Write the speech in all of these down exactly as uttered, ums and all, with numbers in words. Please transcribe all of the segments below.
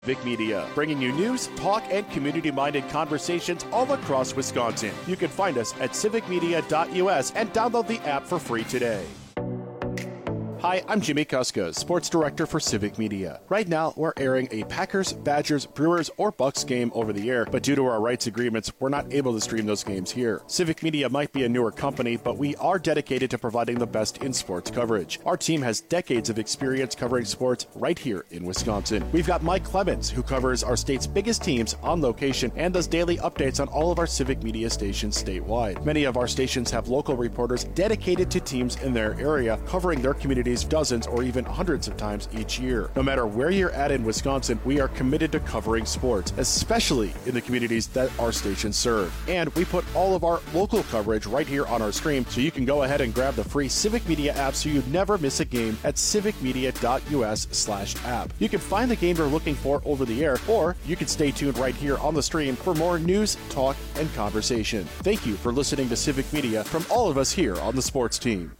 Civic Media, bringing you news, talk, and community-minded conversations all across Wisconsin. You can find us at civic media dot U S and download the app for free today. Hi, I'm Jimmy Kuska, Sports Director for Civic Media. Right now, we're airing a Packers, Badgers, Brewers, or Bucks game over the air, but due to our rights agreements, we're not able to stream those games here. Civic Media might be a newer company, but we are dedicated to providing the best in sports coverage. Our team has decades of experience covering sports right here in Wisconsin. We've got Mike Clemens, who covers our state's biggest teams on location and does daily updates on all of our Civic Media stations statewide. Many of our stations have local reporters dedicated to teams in their area, covering their communities dozens or even hundreds of times each year. No matter where you're at in Wisconsin, we are committed to covering sports, especially in the communities that our stations serve. And we put all of our local coverage right here on our stream, so you can go ahead and grab the free Civic Media app so you never miss a game at civic media dot U S slash app. You can find the game you're looking for over the air, or you can stay tuned right here on the stream for more news, talk, and conversation. Thank you for listening to Civic Media from all of us here on the sports team.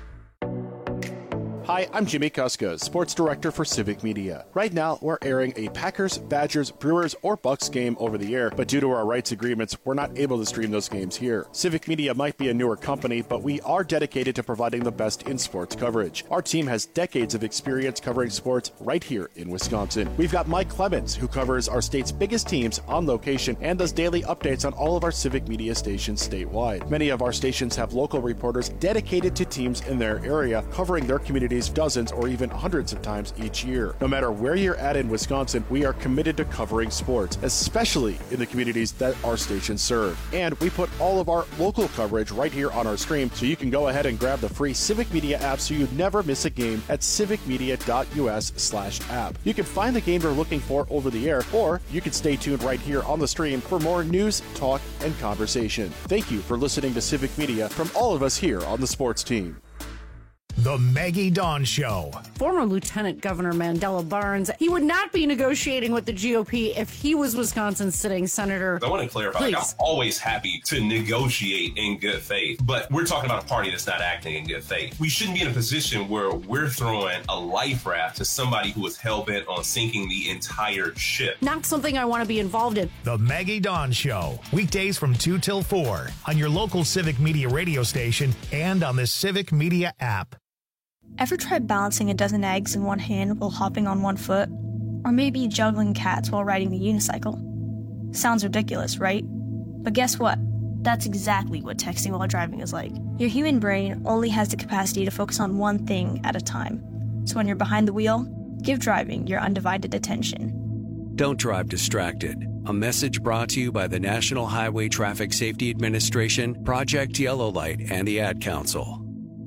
Hi, I'm Jimmy Kuska, Sports Director for Civic Media. Right now, we're airing a Packers, Badgers, Brewers, or Bucks game over the air, but due to our rights agreements, we're not able to stream those games here. Civic Media might be a newer company, but we are dedicated to providing the best in sports coverage. Our team has decades of experience covering sports right here in Wisconsin. We've got Mike Clemens, who covers our state's biggest teams on location and does daily updates on all of our Civic Media stations statewide. Many of our stations have local reporters dedicated to teams in their area, covering their communities dozens or even hundreds of times each year. No matter where you're at in Wisconsin, we are committed to covering sports, especially in the communities that our stations serve. And we put all of our local coverage right here on our stream, so you can go ahead and grab the free Civic Media app so you never miss a game at civic media dot U S slash app. You can find the game you're looking for over the air, or you can stay tuned right here on the stream for more news, talk, and conversation. Thank you for listening to Civic Media from all of us here on the sports team. The Maggie Dawn Show. Former Lieutenant Governor Mandela Barnes, he would not be negotiating with the G O P if he was Wisconsin's sitting senator. I want to clarify, like, I'm always happy to negotiate in good faith, but we're talking about a party that's not acting in good faith. We shouldn't be in a position where we're throwing a life raft to somebody who is hell-bent on sinking the entire ship. Not something I want to be involved in. The Maggie Dawn Show. Weekdays from two till four on your local Civic Media radio station and on the Civic Media app. Ever tried balancing a dozen eggs in one hand while hopping on one foot? Or maybe juggling cats while riding the unicycle? Sounds ridiculous, right? But guess what? That's exactly what texting while driving is like. Your human brain only has the capacity to focus on one thing at a time. So when you're behind the wheel, give driving your undivided attention. Don't drive distracted. A message brought to you by the National Highway Traffic Safety Administration, Project Yellow Light, and the Ad Council.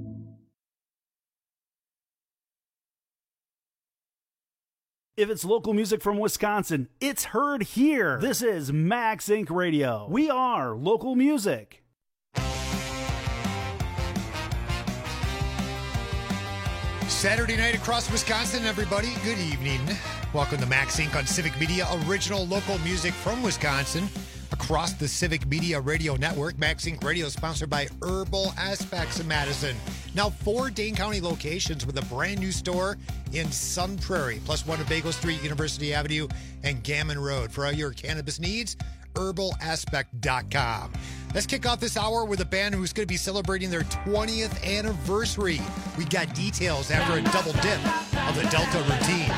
If it's local music from Wisconsin, it's heard here. This is Max Inc Radio. We are local music. Saturday night across Wisconsin, everybody. Good evening. Welcome to Max Incorporated on Civic Media, original local music from Wisconsin. Across the Civic Media Radio Network, Max Incorporated Radio is sponsored by Herbal Aspects in Madison. Now four Dane County locations with a brand new store in Sun Prairie, plus one at Bagel Street, University Avenue, and Gammon Road. For all your cannabis needs, herbal aspect dot com. Let's kick off this hour with a band who's going to be celebrating their twentieth anniversary. We got details after a double dip of the Delta Routine.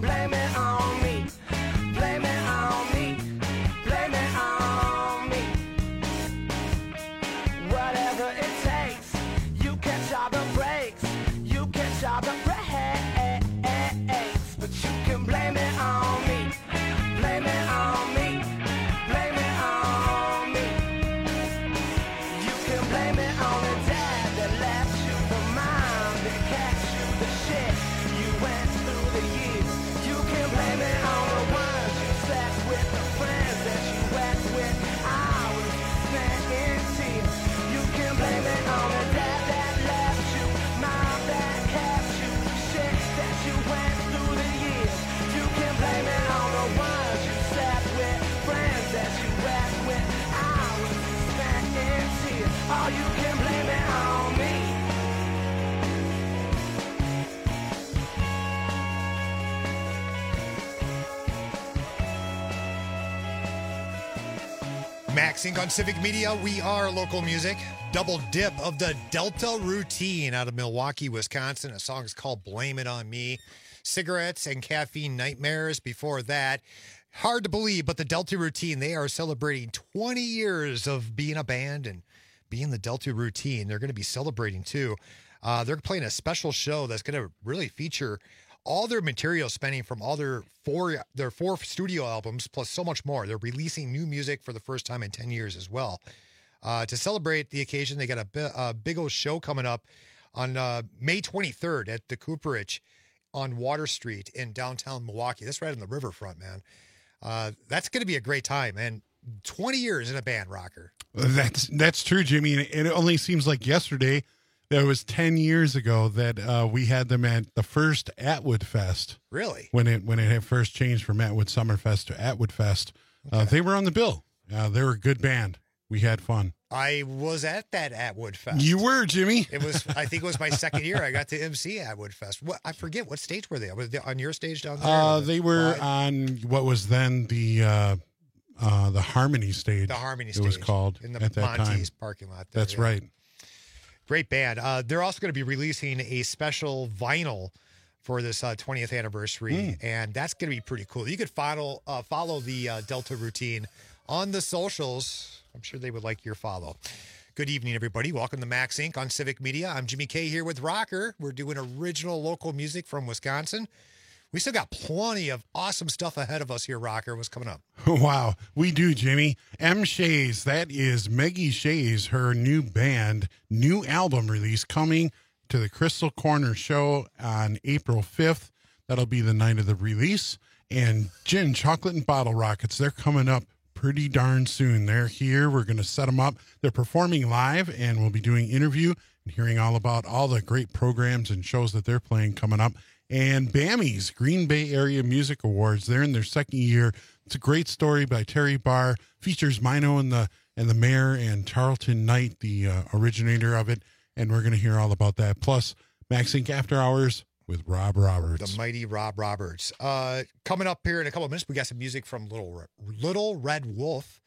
blame it on me. Blame it on me. Blame it on me. Whatever it takes, you catch all the breaks. You catch all the breaks. But you can blame it on me. Blame it on me. Blame it on me. You can blame it on the dad that left you, the mom that catch you, the shit you went through the years. You can blame it on the ones you slept with, the friends that you went with, hours spent in tears. You can blame it on the dad that left you, mom that kept you, shit that you went through the years. You can blame it on the ones you slept with, friends that you went with, hours spent in tears. Or you can blame it on me. Max Inc on Civic Media. We are local music. Double dip of the Delta Routine out of Milwaukee, Wisconsin. A song is called Blame It On Me. Cigarettes and Caffeine Nightmares before that. Hard to believe, but the Delta Routine, they are celebrating twenty years of being a band and being the Delta Routine. They're going to be celebrating too. Uh, they're playing a special show that's going to really feature all their material spending from all their four their four studio albums plus so much more. They're releasing new music for the first time in ten years as well. Uh, to celebrate the occasion, they got a, bi- a big old show coming up on uh, May twenty-third at the Cooperage on Water Street in downtown Milwaukee. That's right on the riverfront, man. Uh, that's going to be a great time. And twenty years in a band, Rocker. That's that's true, Jimmy. And it only seems like yesterday that it was ten years ago that uh, we had them at the first Atwood Fest. Really? When it when it had first changed from Atwood Summerfest to Atwood Fest. Okay. Uh, they were on the bill. Uh, they were a good band. We had fun. I was at that Atwood Fest. You were, Jimmy. It was. I think it was my second year. I got to M C Atwood Fest. What I forget what stage were they? Was they on your stage down there? Uh, they were live? On what was then the uh, uh, the Harmony stage. The Harmony it stage. It was called in the at that Monty's time. parking lot. There, That's yeah. right. Great band. Uh, they're also going to be releasing a special vinyl for this uh, twentieth anniversary, mm. and that's going to be pretty cool. You could follow uh, follow the uh, Delta Routine on the socials. I'm sure they would like your follow. Good evening, everybody. Welcome to Max Incorporated on Civic Media. I'm Jimmy K here with Rocker. We're doing original local music from Wisconsin. We still got plenty of awesome stuff ahead of us here, Rocker. What's coming up? Wow, we do, Jimmy. M. Shays, that is Maggie Shays, her new band, new album release coming to the Crystal Corner show on April fifth. That'll be the night of the release. And Gin, Chocolate, and Bottle Rockets, they're coming up pretty darn soon. They're here. We're going to set them up. They're performing live, and we'll be doing interview and hearing all about all the great programs and shows that they're playing coming up. And BAMI's Green Bay Area Music Awards, they're in their second year. It's a great story by Terry Barr. Features Mino and the and the mayor and Charlton Knight, the uh, originator of it. And we're going to hear all about that. Plus, Max Inc After Hours with Rob Roberts. The mighty Rob Roberts. Uh, coming up here in a couple of minutes, we got some music from Little Little Red Wolf.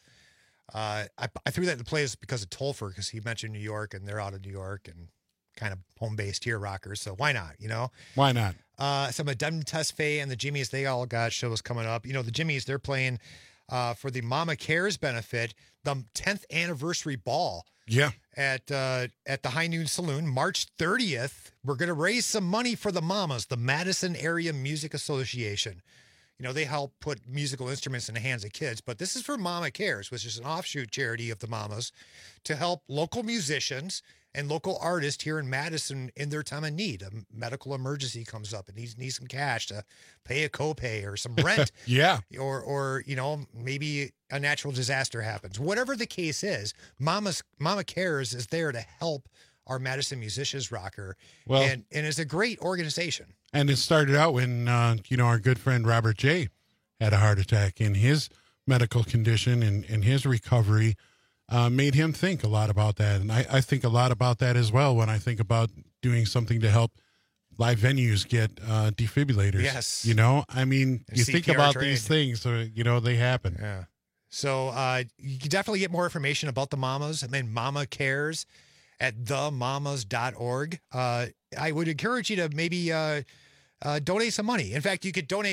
Uh, I, I threw that into place because of Tolfer, because he mentioned New York, and they're out of New York and kind of home-based here, rockers. So why not, you know? Why not? Uh, some of Dem Tesfaye and the Jimmies, they all got shows coming up. You know, the Jimmies, they're playing uh, for the Mama Cares benefit, the tenth anniversary ball. Yeah. At uh, at the High Noon Saloon, March thirtieth. We're going to raise some money for the Mamas, the Madison Area Music Association. You know, they help put musical instruments in the hands of kids, but this is for Mama Cares, which is an offshoot charity of the Mamas, to help local musicians and local artists here in Madison in their time of need. A medical emergency comes up and needs needs some cash to pay a copay or some rent. Yeah. Or, or, you know, maybe a natural disaster happens. Whatever the case is, Mama's Mama Cares is there to help our Madison musicians, Rocker. Well, and, and it's a great organization. And it started out when, uh, you know, our good friend Robert J. had a heart attack, in his medical condition and, and his recovery uh, made him think a lot about that. And I, I think a lot about that as well when I think about doing something to help live venues get uh, defibrillators. Yes. You know, I mean, And you C think P R about trained. these things, so, you know, they happen. Yeah. So uh, you can definitely get more information about the Mamas and then Mama Cares at the mamas dot org. Uh, I would encourage you to maybe uh, uh, donate some money. In fact, you could donate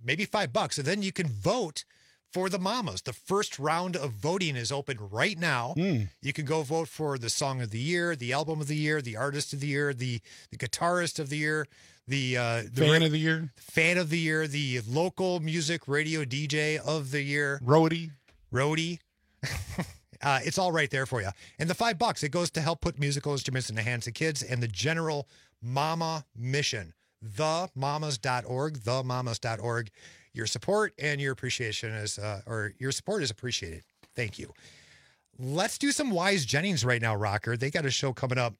maybe five bucks, and then you can vote for the Mamas. The first round of voting is open right now. Mm. You can go vote for the song of the year, the album of the year, the artist of the year, the, the guitarist of the year, the, uh, the fan ra- of the year, fan of the year, the local music radio D J of the year, roadie, roadie. uh, it's all right there for you. And the five bucks, it goes to help put musical instruments in the hands of kids and the general Mama mission. the mamas dot org, the mamas dot org. Your support and your appreciation is, uh, or your support is appreciated. Thank you. Let's do some Wise Jennings right now, Rocker. They got a show coming up.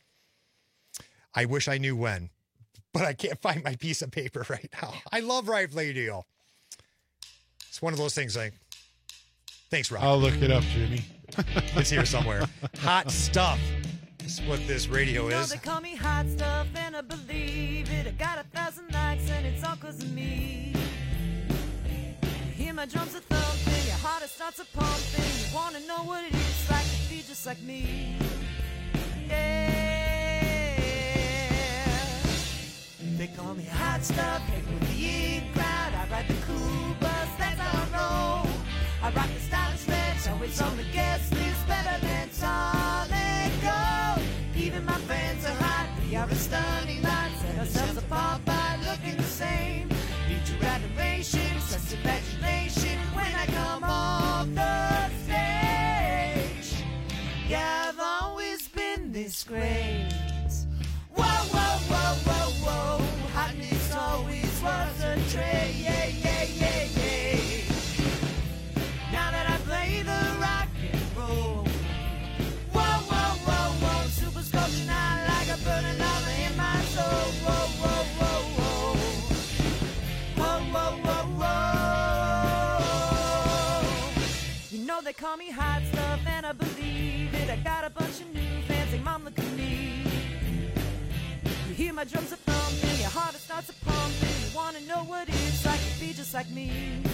I wish I knew when, but I can't find my piece of paper right now. I love Rife Radio. It's one of those things like, thanks, Rocker. I'll look it up, Jimmy. It's here somewhere. Hot stuff. That's what this radio You know is. they call me hot stuff and I believe it. I got a thousand likes and it's all cause of me. You hear my drums are thumping, your heart starts a pumping. You wanna know what it is like to be just like me. Yeah. They call me hot stuff, hang with the in crowd. I ride the cool bus, that's how I roll. I rock the stylish ledge, always on the guest list, better than solid gold. Even my fans are hot, we are a stunning lot. Set ourselves apart by looking the same. Need your adoration, such imagination when I come off the stage. Yeah, I've always been this great. Whoa, whoa, whoa, whoa, whoa. Hotness always was a trait. Yeah, yeah, yeah, yeah. Now that I play the rock and roll. Whoa, whoa, whoa, whoa. Super sculpture now like a burning lava in my soul. Whoa, whoa, whoa, whoa. Whoa, whoa, whoa, whoa. You know they call me hot stuff and I believe it. I got a bunch of new fans saying, Mom, look at me. You hear my drums are thumping, your heart starts a pumping. You wanna know what it's like to be just like me.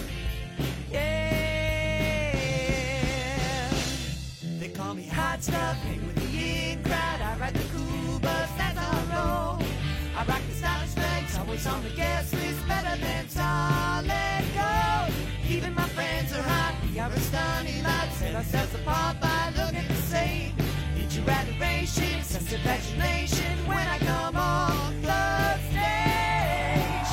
Yeah. They call me hot stuff, hang with the in crowd. I ride the cool bus, that's how I roll. I rock the stylish legs, always on the guest list, better than solid gold. Even my friends are hot, we are a stunning lot. Set ourselves apart by looking the same. Need your adoration, sense of imagination when I come on the stage.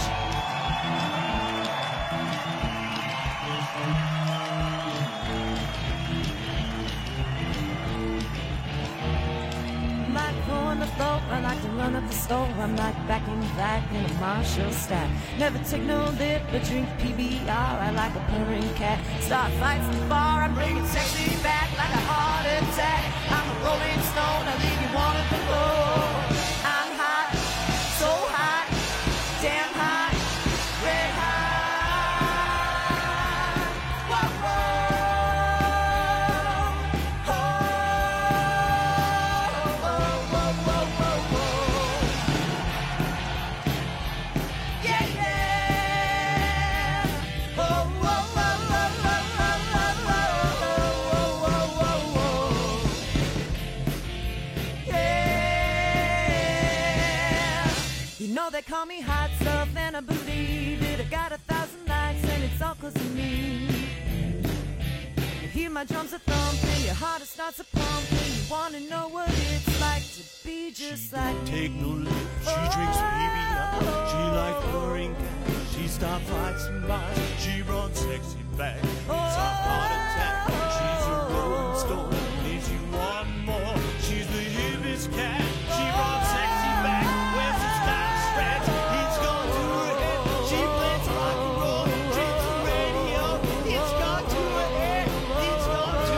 I'm like on the floor, I like to run up the store. I'm like back in black in a Marshall stack. Never take no lip, but drink P B R. I like a purring cat. Start fights from far. I'm bringing sexy back like a heart attack. I'm a rolling stone, I leave you wanting to go. I'm hot, so hot, damn hot, red hot. Whoa, whoa, whoa, whoa, whoa, whoa. Yeah, yeah. Whoa, whoa, whoa, whoa, whoa, whoa, whoa, whoa, whoa, whoa. Yeah. You know they call me hot stuff and I believe it. I got a thousand likes and it's all cause of me. You hear my drums are thumping, your heart starts a pumping. You wanna know what it's like to be just like me. Take no lip, she drinks P B R. She likes purring cat. She stops fights and buys. She runs sexy back. It's a heart attack. She's a rolling stone. Needs you one more. She's the hippest cat. She runs sexy back. Wears a style stretch. It's gone to her head. She plays rock and roll. Dreams the radio. It's gone to her head. It's gone to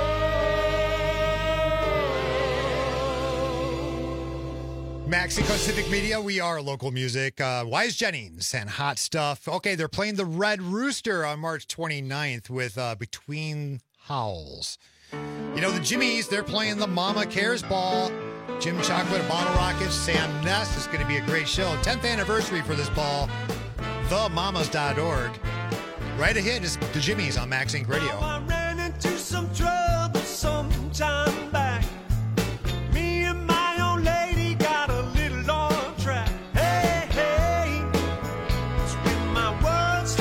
her head. Mexico Civic Media, we are local music. Uh, Wise Jennings and Hot Stuff. Okay, they're playing the Red Rooster on March twenty-ninth with uh, Between Howls. You know, the Jimmies, they're playing the Mama Cares Ball. Jim Chocolate, Bottle Rockets, Sam Ness. It's going to be a great show. tenth anniversary for this ball. the mamas dot org. Right ahead is the Jimmies on Max Inc Radio. I ran into some trouble some time back. Me and my old lady got a little on track. Hey, hey, it's when my world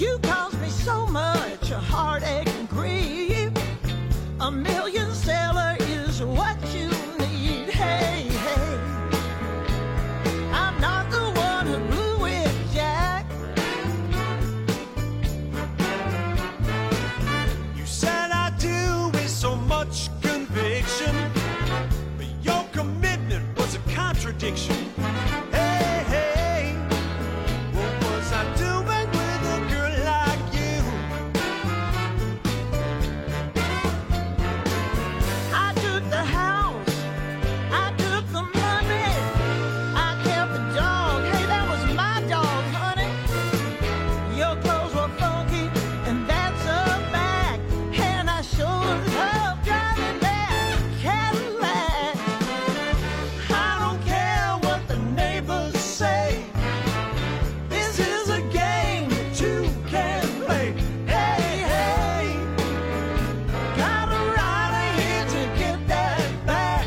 You caused me so much heartache and grief. A million sailor is what you need. Hey, hey, I'm not the one who blew it, Jack. You said I do with so much conviction, but your commitment was a contradiction. Hey, hey, what was I doing with a girl like you? I took the house, I took the money, I kept the dog. Hey, that was my dog, honey. Your clothes were funky, and that's a fact. And I sure love driving that Cadillac. I don't care what the neighbors say. This is a game that you can play. Hey, hey, gotta ride ahead to get that back.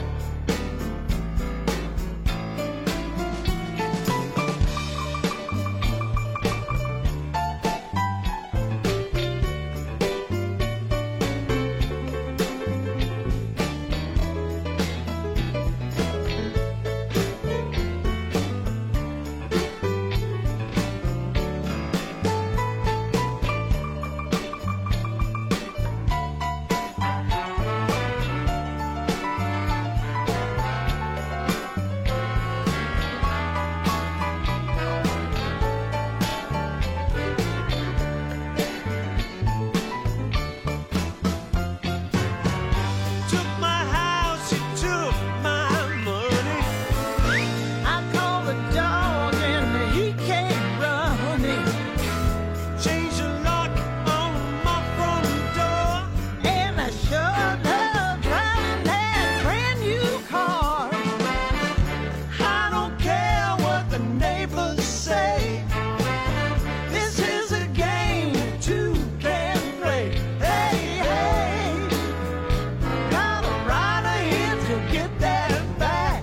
Took my house, you took my money. I called the dog and he came running. Changed the lock on my front door. And I sure love driving that brand new car. I don't care what the neighbors say. This is a game that two can play. Hey, hey, gotta ride ahead to get that back.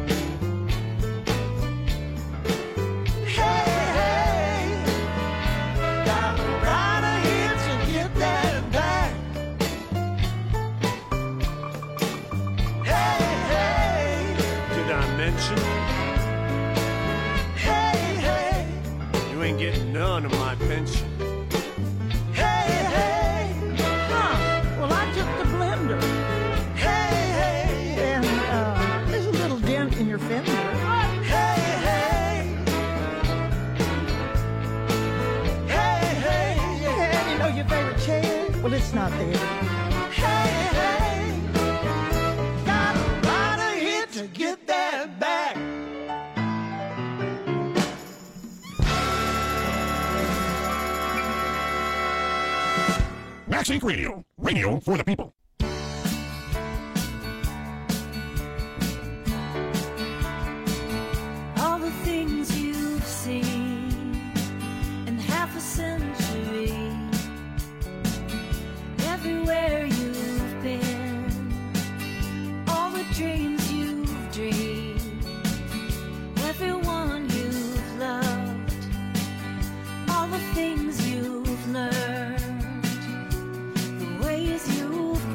Hey, hey, gotta ride ahead to get that back. Hey, hey, Did I mention hey, hey, you ain't getting none of my pension? hey, hey. Huh, well, I took the blender. Hey, hey, and uh, there's a little dent in your fender. Hey, hey, hey, hey, and you know your favorite chair? Well, it's not there. Hey, hey, gotta ride ahead to get that back. Max Inc Radio. Radio for the people. All the things you've seen in half a century, everywhere you've been, all the dreams you've dreamed, everyone you've loved, all the things you've learned, the ways you've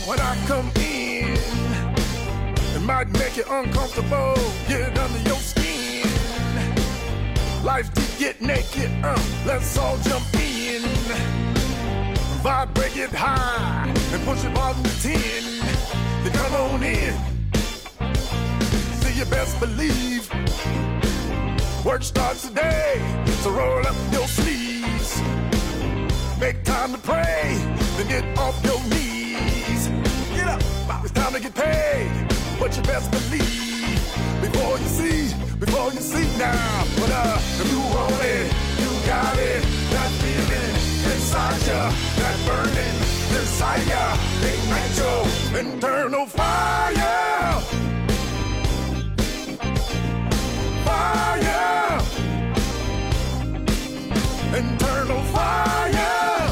when I come in. It might make you uncomfortable, get under your skin. Life to get naked, uh, let's all jump in. Vibrate it high and push it bottom to ten. Then come on in. See, you best believe work starts today, so roll up your sleeves. Make time to pray, then get off your knees. Get up, it's time to get paid. But you best believe before you see, before you see now. But uh, if you want it, you got it. That feeling inside ya, that burning desire, ignite your internal fire. Fire. Internal fire.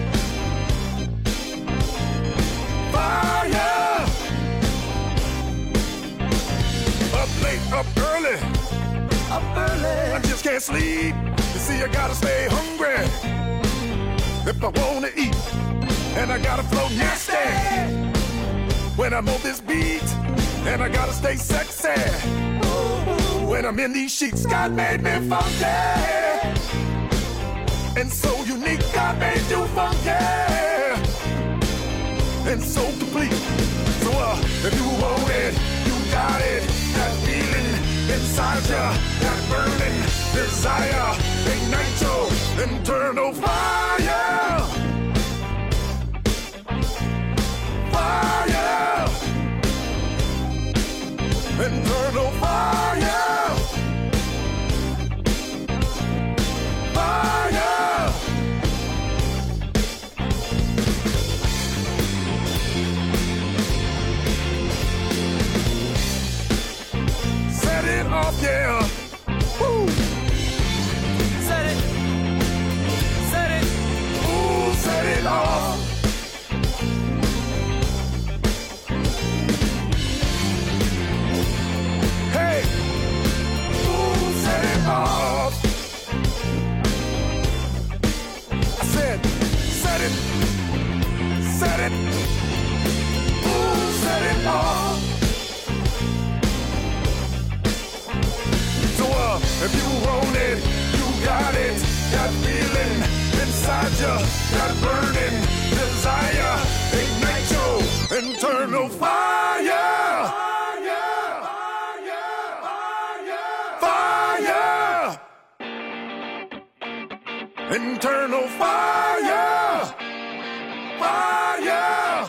Fire. Up late, up early. Up early. I just can't sleep. You see, I gotta stay hungry if I wanna eat. And I gotta flow nasty when I'm on this beat. And I gotta stay sexy when I'm in these sheets. God made me funky and so unique. God made you funky and so complete. So uh, if you want it, you got it. That feeling inside ya, that burning desire, ignite your internal fire. Fire. Internal fire. Fire. Set it off, yeah. Woo. Set it. Set it. Ooh, set it off. Hey. Ooh, set it off. I said, set it. Set it. Ooh, set it off. So uh, if you want it, you got it. That feeling inside you, that burning desire, ignite your internal fire. Fire. Internal fire. Fire.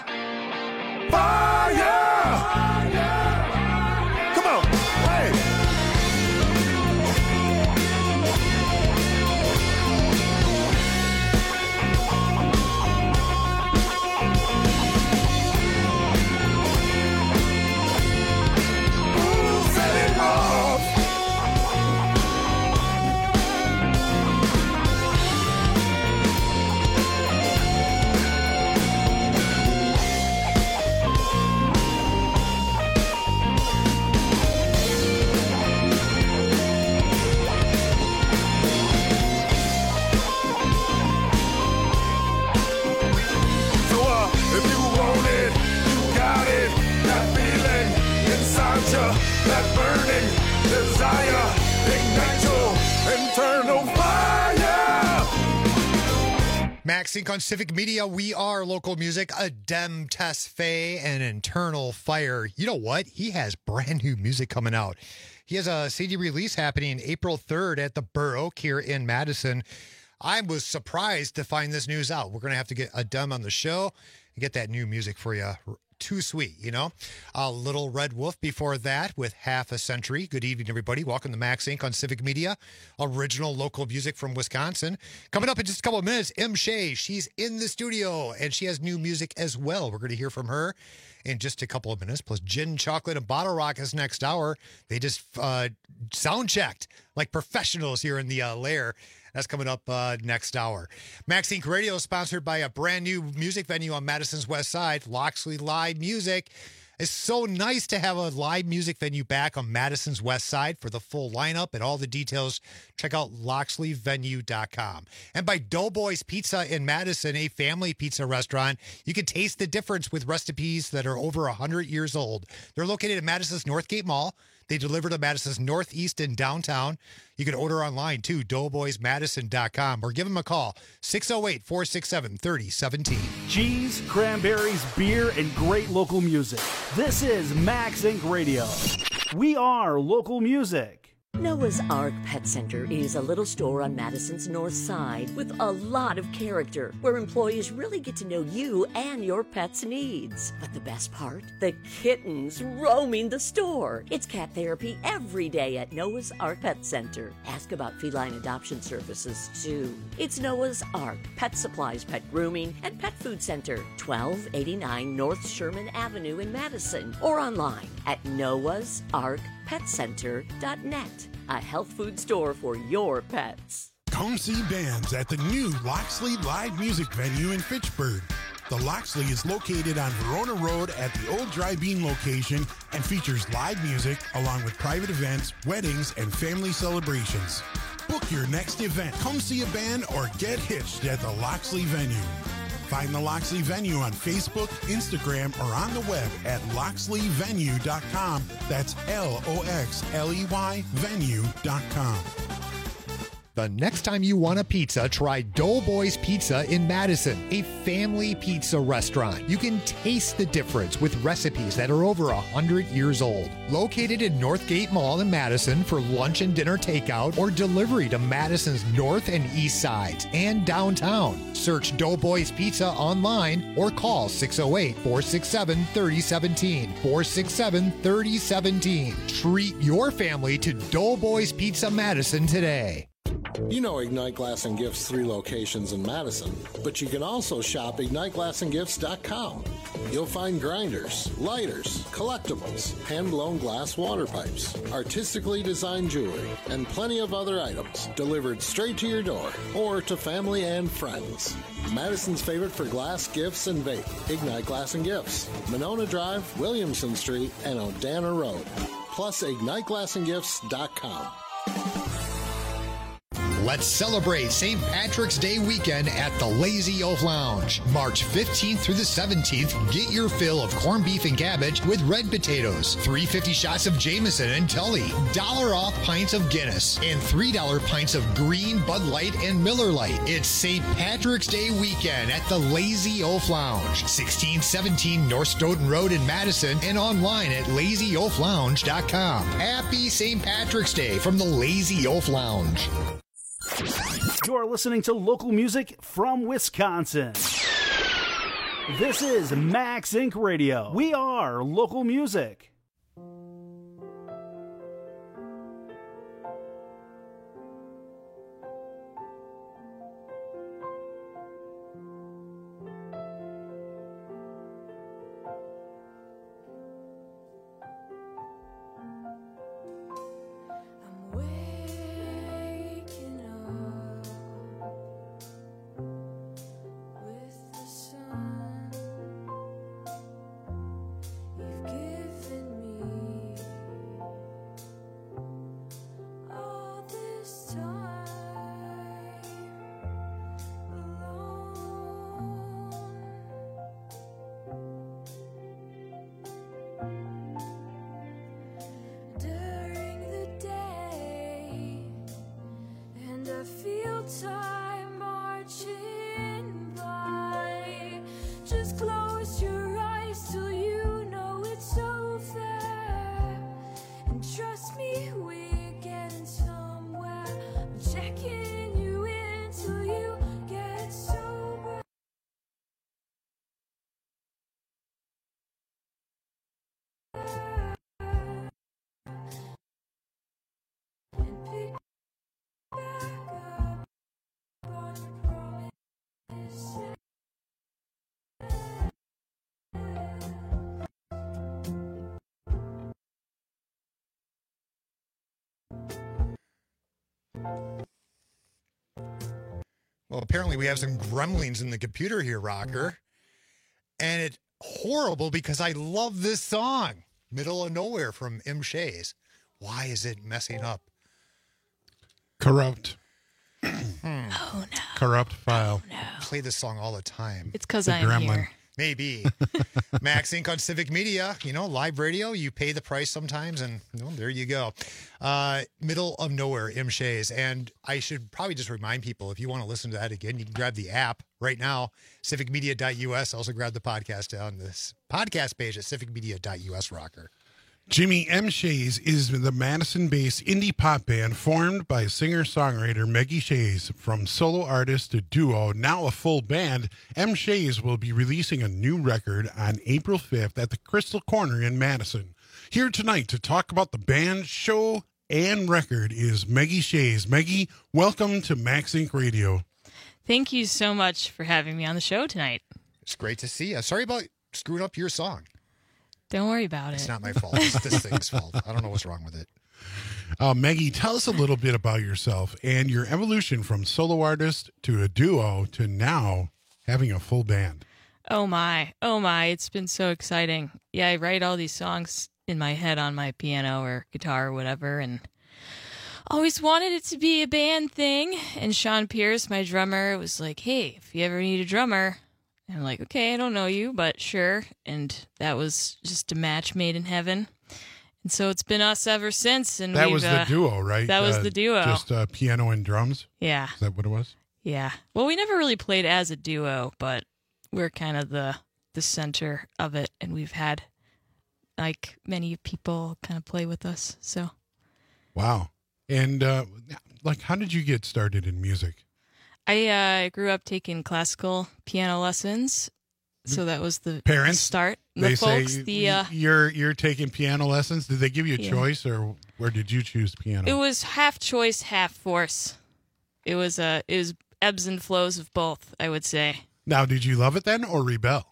Fire. Come on, hey. That burning desire, ignite your internal fire. Max Inc on Civic Media. We are local music. Adem Tesfaye and Internal Fire. You know what? He has brand new music coming out. He has a C D release happening April third at the Burr Oak here in Madison. I was surprised to find this news out. We're going to have to get Adem on the show and get that new music for you. Too sweet, you know. A Little Red Wolf before that with Half a Century. Good evening, everybody. Welcome to Max Inc on Civic Media. Original local music from Wisconsin. Coming up in just a couple of minutes, M. Shea. She's in the studio, and she has new music as well. We're going to hear from her in just a couple of minutes. Plus, Gin, Chocolate, and Bottle Rockets next hour. They just uh, sound checked like professionals here in the uh, lair. That's coming up uh, next hour. Max Inc Radio is sponsored by a brand new music venue on Madison's West Side, Loxley Live Music. It's so nice to have a live music venue back on Madison's West Side. For the full lineup and all the details, check out loxley venue dot com. And by Doughboys Pizza in Madison, a family pizza restaurant. You can taste the difference with recipes that are over one hundred years old. They're located at Madison's Northgate Mall. They deliver to Madison's Northeast and downtown. You can order online too, doughboys madison dot com, or give them a call, six oh eight, four six seven, three oh one seven. Cheese, cranberries, beer, and great local music. This is Max Incorporated. Radio. We are local music. Noah's Ark Pet Center is a little store on Madison's north side with a lot of character, where employees really get to know you and your pet's needs. But the best part? The kittens roaming the store. It's cat therapy every day at Noah's Ark Pet Center. Ask about feline adoption services, too. It's Noah's Ark Pet Supplies, Pet Grooming, and Pet Food Center, twelve eighty-nine North Sherman Avenue in Madison, or online at noahs ark pet center dot net. A health food store for your pets. Come see bands at the new Loxley Live Music Venue in Fitchburg. The Loxley is located on Verona Road at the old Dry-Bean location and features live music along with private events, weddings, and family celebrations. Book your next event. Come see a band or get hitched at the Loxley venue. Find the Loxley venue on Facebook, Instagram, or on the web at loxley venue dot com. That's L O X L E Y venue dot com. The next time you want a pizza, try Doughboys Pizza in Madison, a family pizza restaurant. You can taste the difference with recipes that are over one hundred years old. Located in Northgate Mall in Madison for lunch and dinner takeout or delivery to Madison's north and east sides and downtown. Search Doughboys Pizza online or call six oh eight, four six seven, three oh one seven, four six seven, three oh one seven. Treat your family to Doughboys Pizza Madison today. You know Ignite Glass and Gifts' three locations in Madison, but you can also shop ignite glass and gifts dot com. You'll find grinders, lighters, collectibles, hand-blown glass water pipes, artistically designed jewelry, and plenty of other items delivered straight to your door or to family and friends. Madison's favorite for glass, gifts, and vape, Ignite Glass and Gifts, Monona Drive, Williamson Street, and Odana Road. Plus ignite glass and gifts dot com. Let's celebrate Saint Patrick's Day weekend at the Lazy Oaf Lounge. March fifteenth through the seventeenth, get your fill of corned beef and cabbage with red potatoes, three fifty shots of Jameson and Tully, dollar off pints of Guinness, and three dollar pints of green Bud Light and Miller Lite. It's Saint Patrick's Day weekend at the Lazy Oaf Lounge, sixteen seventeen North Stoughton Road in Madison, and online at lazy oaf lounge dot com. Happy Saint Patrick's Day from the Lazy Oaf Lounge. You're listening to local music from Wisconsin. This is Max Incorporated. Radio. We are local music. Well, apparently we have some gremlins in the computer here, Rocker. And it horrible because I love this song, Middle of Nowhere from M. Shays. Why is it messing up? Corrupt. Hmm. Oh, no. Corrupt file. I play this song all the time. It's because The I'm gremlin. here. Maybe. Max Inc on Civic Media, you know, live radio, you pay the price sometimes, and you know, there you go. Uh, Middle of Nowhere, M. Shays. And I should probably just remind people, if you want to listen to that again, you can grab the app right now, civic media dot U S. Also grab the podcast on this podcast page at civic media dot U S rocker. Jimmy, M. Shays is the Madison-based indie pop band formed by singer-songwriter Maggie Shays. From solo artist to duo, now a full band, M. Shays will be releasing a new record on April fifth at the Crystal Corner in Madison. Here tonight to talk about the band, show, and record is Maggie Shays. Maggie, welcome to Max Inc Radio. Thank you so much for having me on the show tonight. It's great to see you. Sorry about screwing up your song. Don't worry about It's it. not my fault. It's this thing's fault. I don't know what's wrong with it. Uh, Maggie, tell us a little bit about yourself and your evolution from solo artist to a duo to now having a full band. Oh my, oh my, it's been so exciting. Yeah, I write all these songs in my head on my piano or guitar or whatever, and always wanted it to be a band thing. And Sean Pierce, my drummer, was like, hey, if you ever need a drummer, and I'm like, okay, I don't know you, but sure. And that was just a match made in heaven. And so it's been us ever since. And That we've, was the uh, duo, right? That was Uh, the duo. Just uh, piano and drums? Yeah. Is that what it was? Yeah. Well, we never really played as a duo, but we're kind of the the center of it, and we've had like many people kind of play with us. So Wow. And uh, like, how did you get started in music? I uh, grew up taking classical piano lessons, so that was the Parents start. They the say folks, the uh, you're you're taking piano lessons. Did they give you a Yeah. choice, or where did you choose piano? it was half choice, half force. It was uh, it was ebbs and flows of both, I would say. Now, did you love it then, or rebel?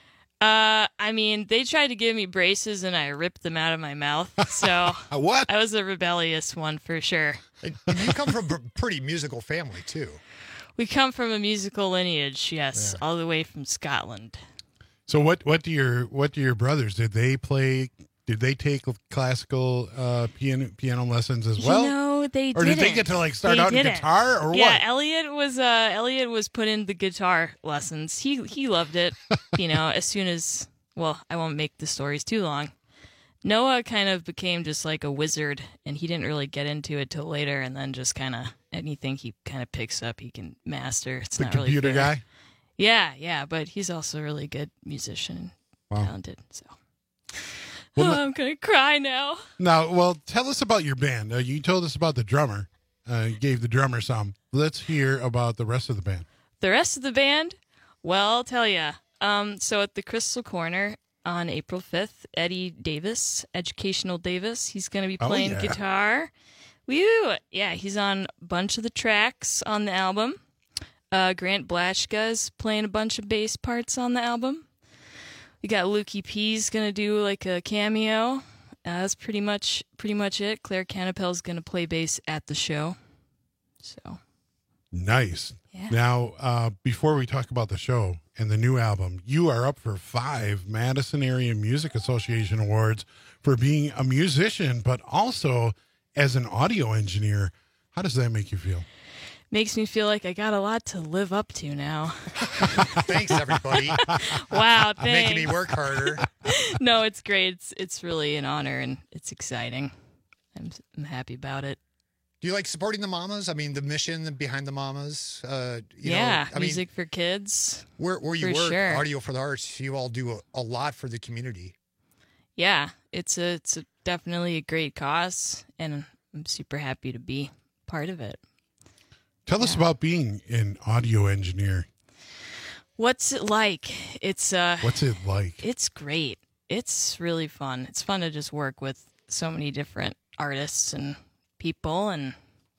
Uh, I mean, they tried to give me braces, and I ripped them out of my mouth. So what? I was a rebellious one for sure. And you come from a pretty musical family, too. We come from a musical lineage, yes, Yeah. all the way from Scotland. So what what do your what do your brothers, did they play? Did they take classical uh, piano piano lessons as well? You know, they or didn't. did they get to like start They out in didn't. guitar or yeah, what? Elliot was uh Elliot was put in the guitar lessons. He he loved it. You know, as soon as well, I won't make the stories too long. Noah kind of became just like a wizard, and he didn't really get into it till later, and then just kind of anything he kind of picks up, he can master. It's The not computer really fair. guy? Yeah, yeah, but he's also a really good musician, Wow. talented. So Well, oh, I'm gonna cry now. Now, well, tell us about your band. Uh, you told us about the drummer. Uh, you gave the drummer some. Let's hear about the rest of the band. The rest of the band, well, I'll tell ya. Um, so at the Crystal Corner on April fifth, Eddie Davis, Educational Davis, he's going to be Oh, playing yeah. guitar. Woo! Yeah, he's on a bunch of the tracks on the album. Uh, Grant Blashka's playing a bunch of bass parts on the album. We got Lukey P's going to do like a cameo. Uh, that's pretty much pretty much it. Claire Canapel's going to play bass at the show. So Nice. Yeah. Now, uh, before we talk about the show and the new album, you are up for five Madison Area Music Association awards for being a musician, but also as an audio engineer. How does that make you feel? makes me feel like I got a lot to live up to now. Thanks, everybody. Wow, thanks. Making me work harder. No, it's great. It's it's really an honor and it's exciting. I'm I'm happy about it. Do you like supporting the mamas? I mean, the mission behind the mamas. Uh, you Yeah, know, I music for kids. Where where you for work, sure. Audio for the Arts, you all do a, a lot for the community. Yeah, it's a it's a, definitely a great cause, and I'm super happy to be part of it. Tell us about being an audio engineer. What's it like? It's uh What's it like? It's great. It's really fun. It's fun to just work with so many different artists and people and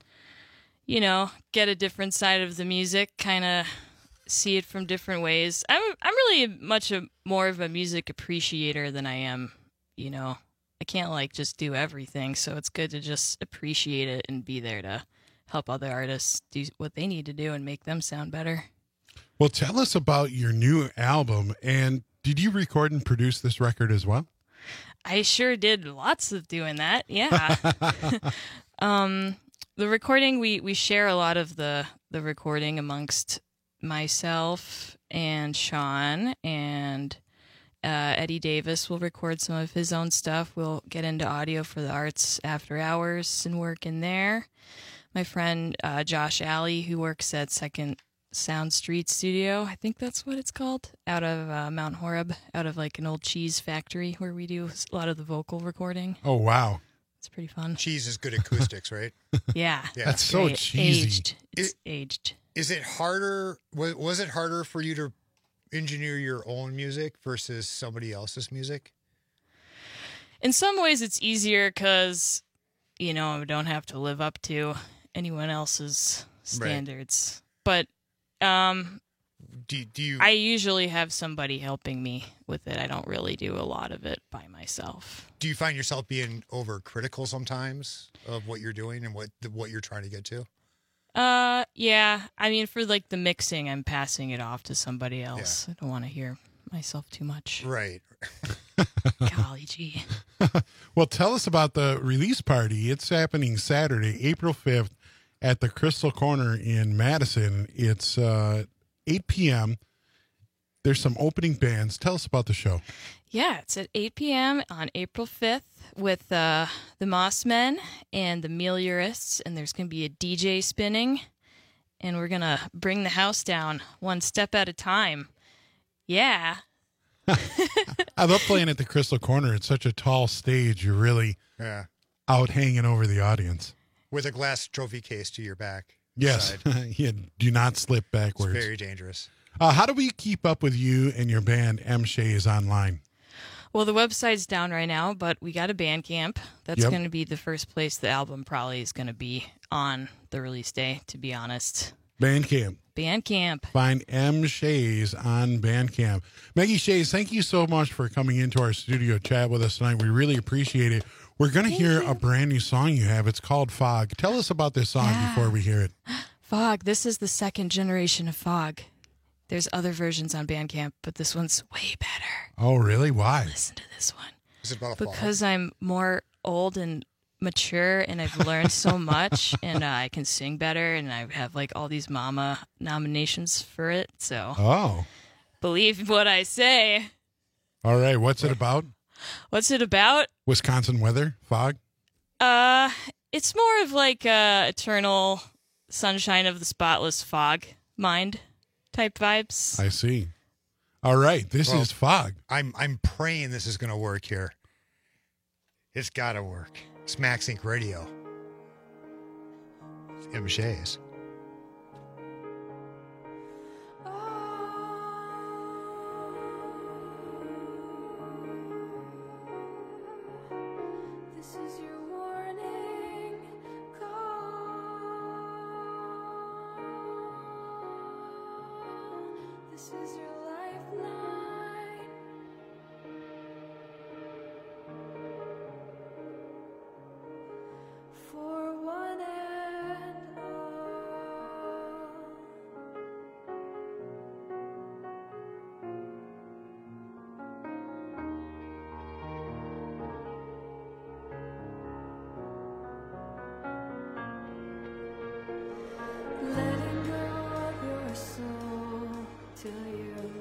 you know, get a different side of the music, kind of see it from different ways. I'm I'm really much a, more of a music appreciator than I am, you know. I can't like just do everything, so it's good to just appreciate it and be there to help other artists do what they need to do and make them sound better. Well, tell us about your new album and Did you record and produce this record as well? I sure did lots of doing that. Yeah. um, the recording, we, we share a lot of the, the recording amongst myself and Sean, and uh, Eddie Davis will record some of his own stuff. We'll get into audio for the Arts After Hours and work in there. My friend uh, Josh Alley, who works at Second Sound Street Studio, I think that's what it's called, out of uh, Mount Horeb, out of like an old cheese factory where we do a lot of the vocal recording. Oh, wow. It's pretty fun. Cheese is good acoustics, right? Yeah. Yeah. That's so Great. cheesy. Aged. It's It- aged. Is it harder? Was, was it harder for you to engineer your own music versus somebody else's music? In some ways, it's easier because, you know, I don't have to live up to anyone else's standards. But um, do, do you? I usually have somebody helping me with it. I don't really do a lot of it by myself. Do you find yourself being overcritical sometimes of what you're doing and what what you're trying to get to? Uh, yeah. I mean, for like the mixing, I'm passing it off to somebody else. I don't want to hear myself too much. Right. Golly gee. Well, tell us about the release party. It's happening Saturday, April fifth at the Crystal Corner in Madison. It's uh, eight p.m. There's some opening bands. Tell us about the show. Yeah, it's at eight p.m. on April fifth with uh, the Mossmen and the Meliorists, and there's going to be a D J spinning, and we're going to bring the house down one step at a time. Yeah. I love playing at the Crystal Corner. It's such a tall stage. You're really Yeah. out hanging over the audience. With a glass trophy case to your back. Yes. side. Yeah, do not slip backwards. It's very dangerous. Uh, how do we keep up with you and your band, M. Shays, online? Well, the website's down right now, but we got a Bandcamp. That's Yep. going to be the first place the album probably is going to be on the release day, to be honest. Bandcamp. Bandcamp. Find M. Shays on Bandcamp. Maggie Shays, thank you so much for coming into our studio chat with us tonight. We really appreciate it. We're going to hear a brand new song you have. It's called Fog. Tell us about this song Yeah. before we hear it. Fog. This is the second generation of Fog. There's other versions on Bandcamp, but this one's way better. Oh, really? Why? Listen to this one. Is it about a Because I'm more old and mature, and I've learned so much, and uh, I can sing better, and I have like all these mama nominations for it. So Oh. believe what I say. All right. What's it about? What's it about? Wisconsin weather? Fog? Uh, it's more of like uh, eternal sunshine of the spotless fog mind type vibes. I see. All right. This Well, is Fog. I'm I'm praying this is going to work here. It's got to work. It's Max Inc Radio. It's M. Shays. This is your warning call. This is your lifeline. For one and all. Letting go of your soul till you're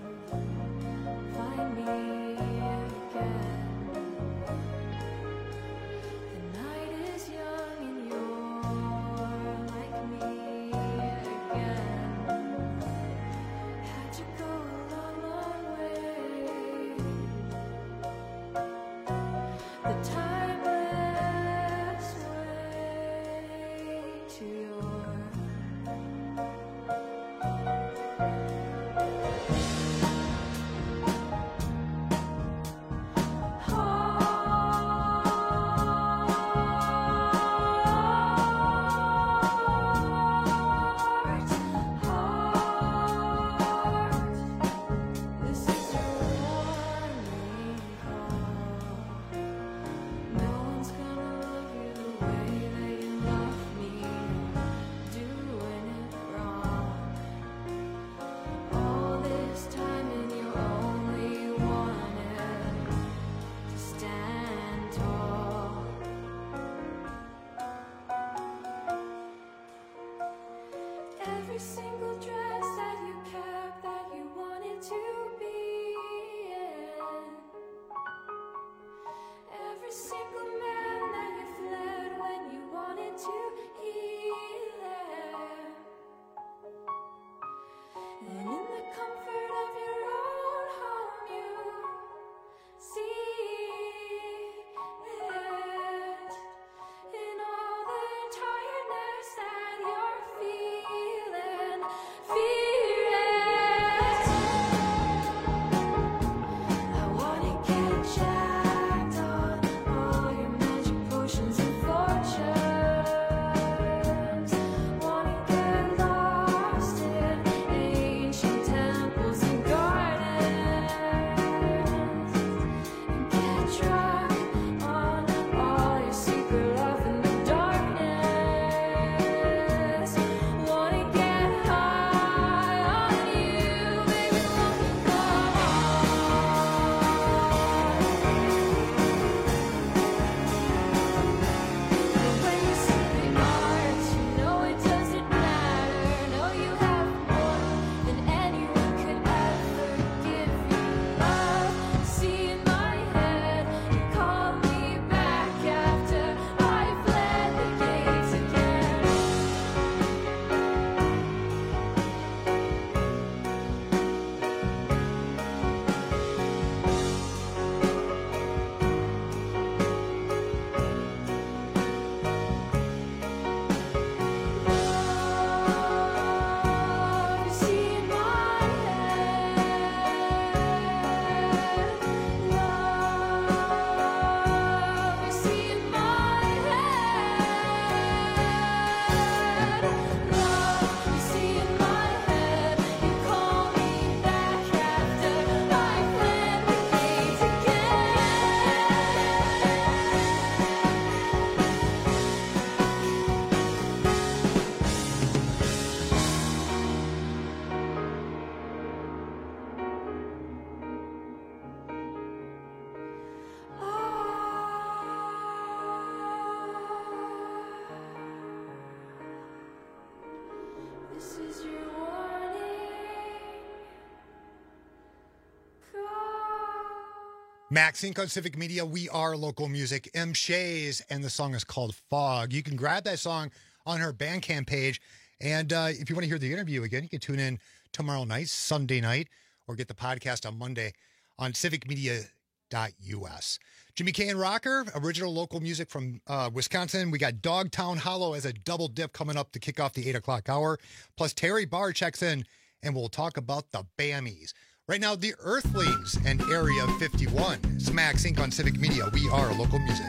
Max Inc on Civic Media. We are local music. M. Shays, and the song is called Fog. You can grab that song on her Bandcamp page. And uh, if you want to hear the interview again, you can tune in tomorrow night, Sunday night, or get the podcast on Monday on civic media dot U S. Jimmy K and Rocker, original local music from uh, Wisconsin. We got Dogtown Hollow as a double dip coming up to kick off the eight o'clock hour. Plus, Terry Barr checks in, and we'll talk about the Bammies. Right now, the Earthlings and Area fifty-one. It's Max Inc on Civic Media. We are local music.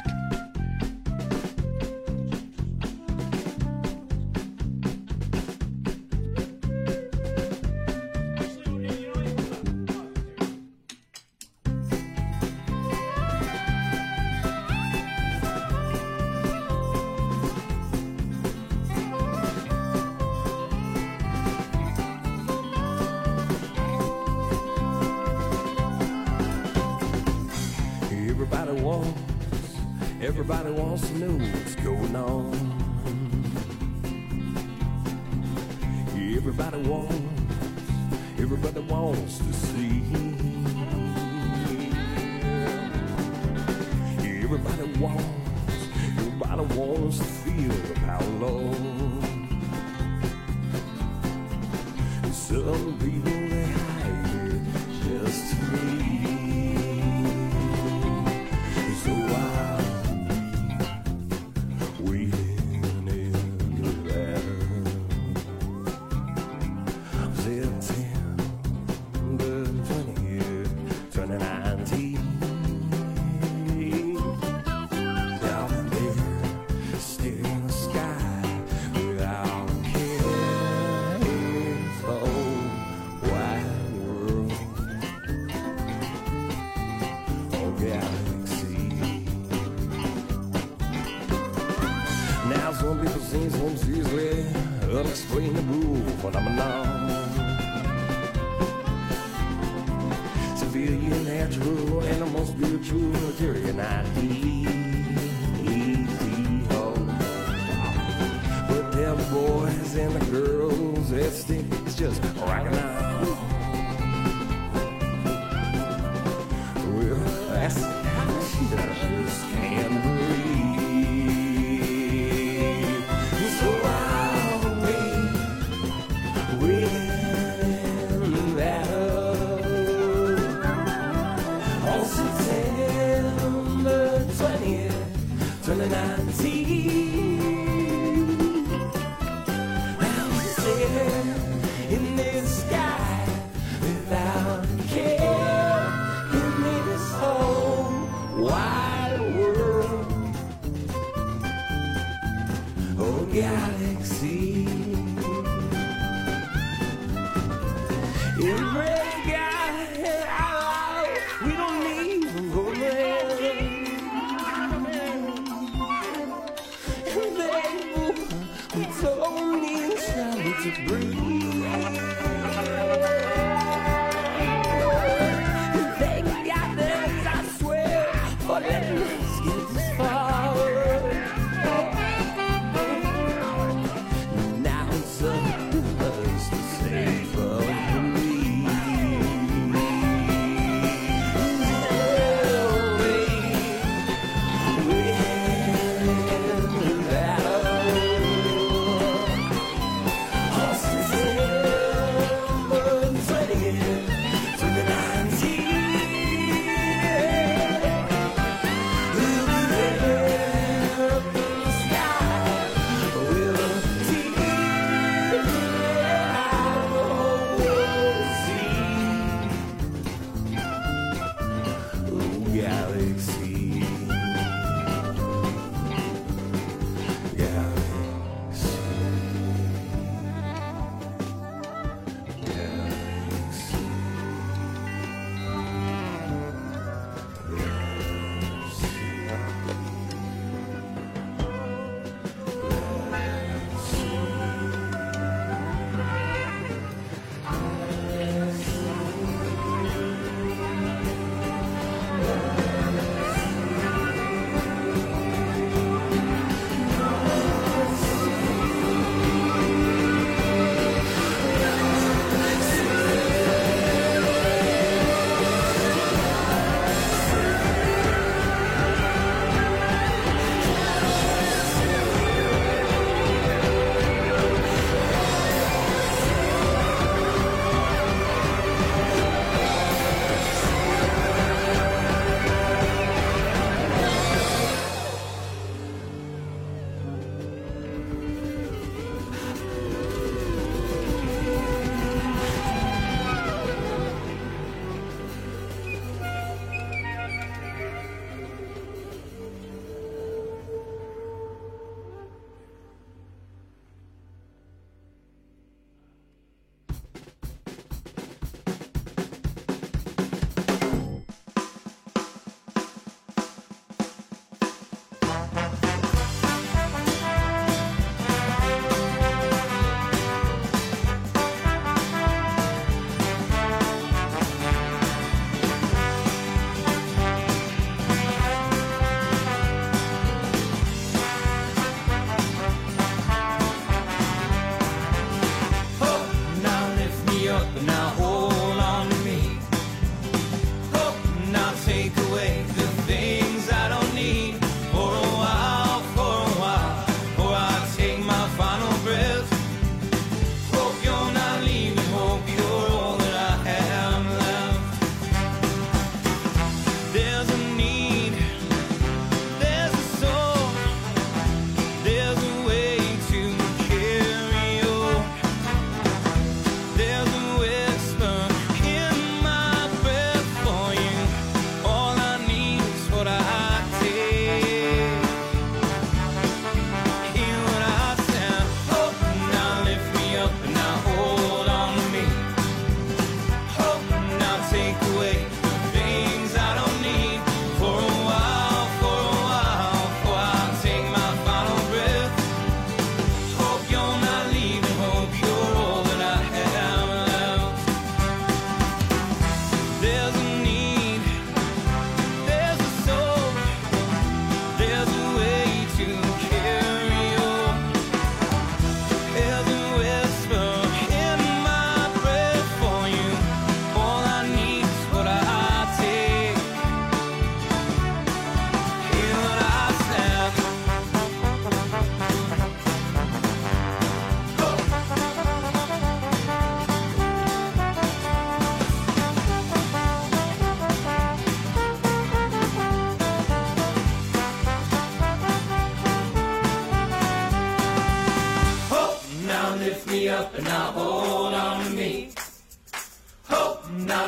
Everybody wants to know what's going on. Everybody wants, everybody wants to see. Everybody wants, everybody wants to feel the power, Lord. Some people they hide it just to me. So I unexplainable phenomenon. Civilian, natural, animal, spiritual, material, ideal. But tell the boys and the girls that stick is just rocking out. Well, that's how she does. Can't believe. So I'll be with that on September twentieth, twenty nineteen. I'm sitting in this sky without care in this whole wide world. Oh, galaxy. In red guy, we don't need romance. And baby, we don't need time to breathe. Thank God that I swear for letting us get this far. Now it's up to us to save us.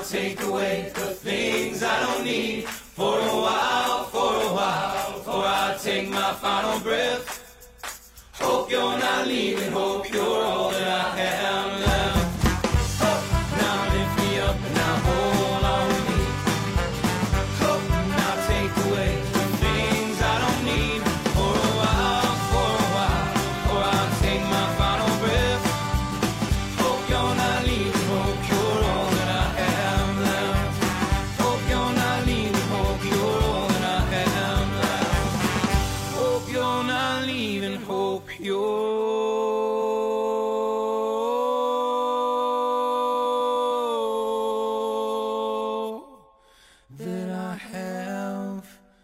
take away the things I don't need for a while, for a while, before I take my final breath. Hope you're not leaving, hope you're all that I have left. Hope now lift me up and now hold on to me. Hope now take away the things I don't need for a while, for a while, before I take my final breath. Hope you're not leaving, hope you're all that I have left. Hope you're not leaving, hope you're all that I have left. Hope you're not leaving, hope you're that I have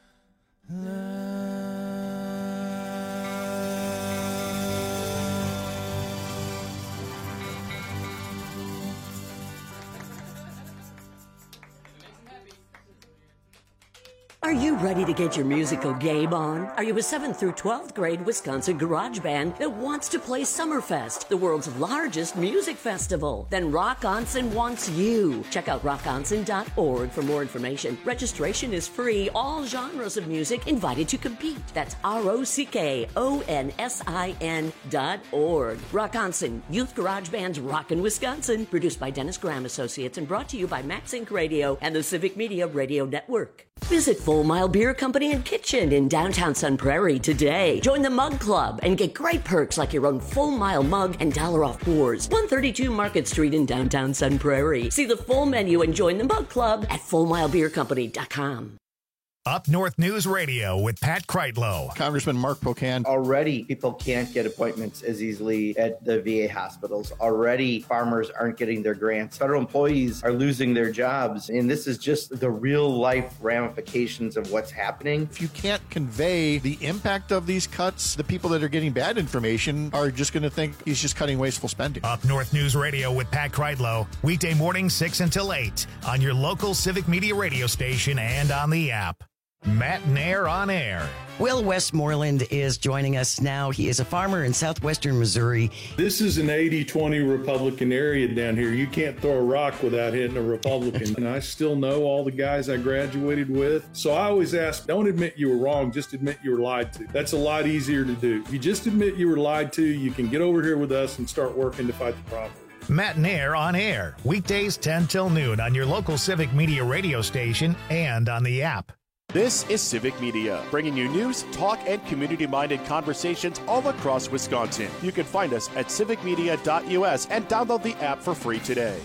Are you ready to get your musical game on? Are you a seventh through twelfth grade Wisconsin garage band that wants to play Summerfest, the world's largest music festival? Then Rock Onsen wants you. Check out rock onsen dot org for more information. Registration is free. All genres of music invited to compete. That's R O C K O N S I N dot org. Rock Onsen, Youth Garage Band's Rockin' Wisconsin. Produced by Dennis Graham Associates and brought to you by Max Inc Radio and the Civic Media Radio Network. Visit Full Mile Beer Company and Kitchen in downtown Sun Prairie today. Join the Mug Club and get great perks like your own Full Mile mug and dollar off pours. one thirty-two Market Street in downtown Sun Prairie. See the full menu and join the Mug Club at full mile beer company dot com. Up North News Radio with Pat Kreitlow. Congressman Mark Pocan. Already, people can't get appointments as easily at the V A hospitals. Already, farmers aren't getting their grants. Federal employees are losing their jobs. And this is just the real-life ramifications of what's happening. If you can't convey the impact of these cuts, the people that are getting bad information are just going to think he's just cutting wasteful spending. Up North News Radio with Pat Kreitlow. Weekday morning, six until eight on your local Civic Media radio station and on the app. Matt Nair on air. Will Westmoreland is joining us now. He is a farmer in southwestern Missouri. This is an eighty twenty Republican area down here. You can't throw a rock without hitting a Republican. And I still know all the guys I graduated with. So I always ask, don't admit you were wrong, just admit you were lied to. That's a lot easier to do. If you just admit you were lied to, you can get over here with us and start working to fight the problem. Matt Nair on air. Weekdays ten till noon on your local Civic Media radio station and on the app. This is Civic Media, bringing you news, talk, and community-minded conversations all across Wisconsin. You can find us at civic media dot U S and download the app for free today.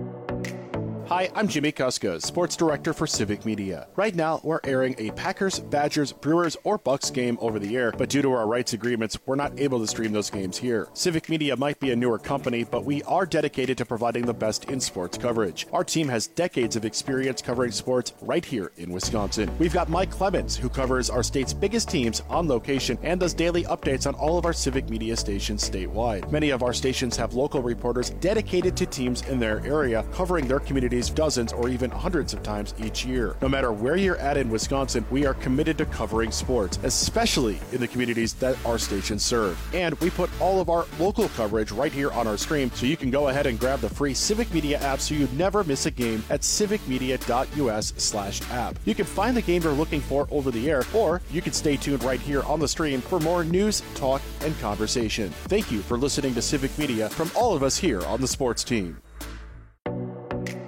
Hi, I'm Jimmy Kuska, Sports Director for Civic Media. Right now, we're airing a Packers, Badgers, Brewers, or Bucks game over the air, but due to our rights agreements, we're not able to stream those games here. Civic Media might be a newer company, but we are dedicated to providing the best in sports coverage. Our team has decades of experience covering sports right here in Wisconsin. We've got Mike Clemens, who covers our state's biggest teams on location and does daily updates on all of our Civic Media stations statewide. Many of our stations have local reporters dedicated to teams in their area, covering their communities dozens or even hundreds of times each year. No matter where you're at in Wisconsin, we are committed to covering sports, especially in the communities that our stations serve. And we put all of our local coverage right here on our stream, so you can go ahead and grab the free Civic Media app so you never miss a game at civic media dot U S slash app. You can find the game you're looking for over the air, or you can stay tuned right here on the stream for more news, talk, and conversation. Thank you for listening to Civic Media from all of us here on the sports team.